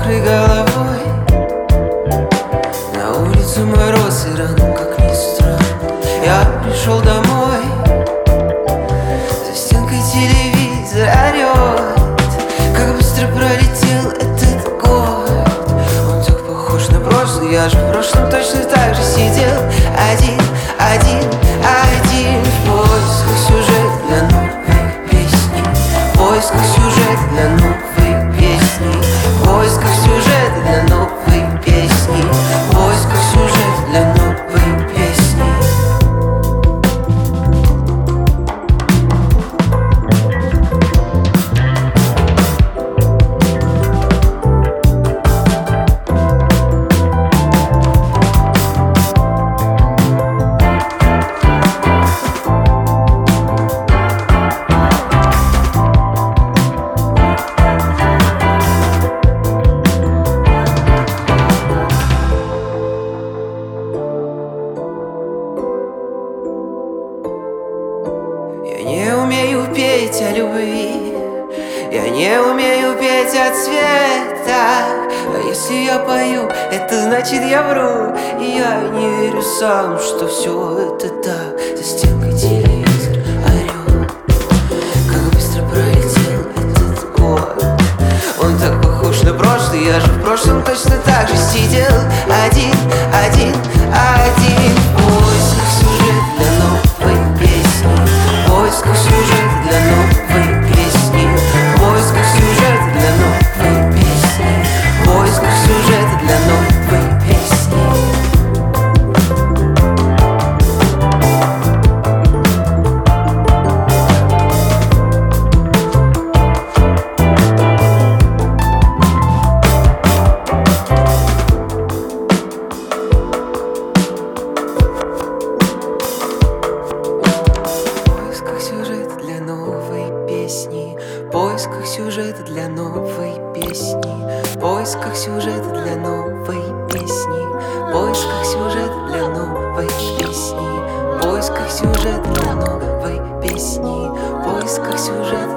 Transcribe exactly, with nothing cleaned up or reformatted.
мокрой головой. На улице мороз и рано, как ни странно, я пришел домой. За стенкой телевизор орет, как быстро пролетел этот год. Он так похож на прошлый, я же в прошлом точно так же сидел. Один, один, один, в поисках сюжет для новой песни, в поисках сюжет для новой песни, в поисках сюжет для новой песни, в поисках сюжет для новой песни. Я не умею петь о любви, я не умею петь о цветах. А если я пою, это значит я вру, и я не верю сам, что все это так. За стенкой телевизор орет, как быстро пролетел этот год. Он так похож на прошлый, я же в прошлом точно так же сидел. Один, один, один, в поисках сюжет для новой песни, в поисках сюжет для новой песни, в поисках сюжет для новой песни, в поисках сюжет для новой песни. В поисках сюжета для новой песни, в поисках сюжета для новой песни, в поисках сюжета для новой песни, в поисках сюжета для новой песни, в поисках сюжета.